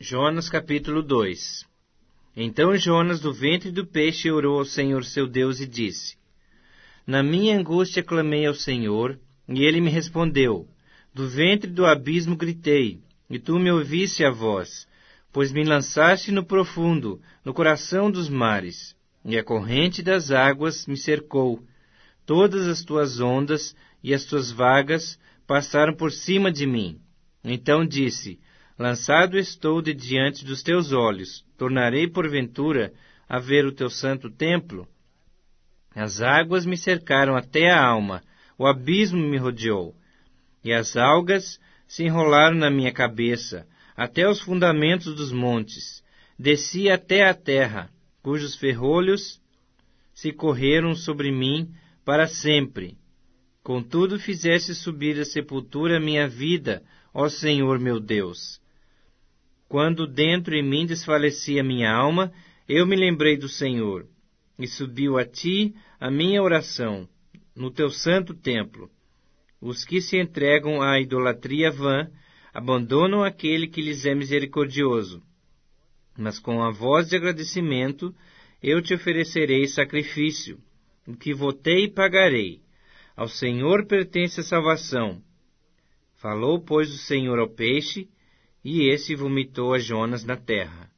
Jonas capítulo 2. Então Jonas do ventre do peixe orou ao Senhor seu Deus e disse: Na minha angústia clamei ao Senhor, e ele me respondeu. Do ventre do abismo gritei, e tu me ouviste a voz, pois me lançaste no profundo, no coração dos mares, e a corrente das águas me cercou. Todas as tuas ondas e as tuas vagas passaram por cima de mim. Então disse: Lançado estou de diante dos teus olhos, tornarei porventura a ver o teu santo templo? As águas me cercaram até a alma, o abismo me rodeou, e as algas se enrolaram na minha cabeça, até os fundamentos dos montes. Desci até a terra, cujos ferrolhos se correram sobre mim para sempre. Contudo fizeste subir da sepultura a minha vida, ó Senhor meu Deus. Quando dentro em mim desfalecia minha alma, eu me lembrei do Senhor, e subiu a ti a minha oração, no teu santo templo. Os que se entregam à idolatria vã, abandonam aquele que lhes é misericordioso. Mas com a voz de agradecimento, eu te oferecerei sacrifício, o que votei pagarei. Ao Senhor pertence a salvação. Falou, pois, o Senhor ao peixe, e esse vomitou a Jonas na terra.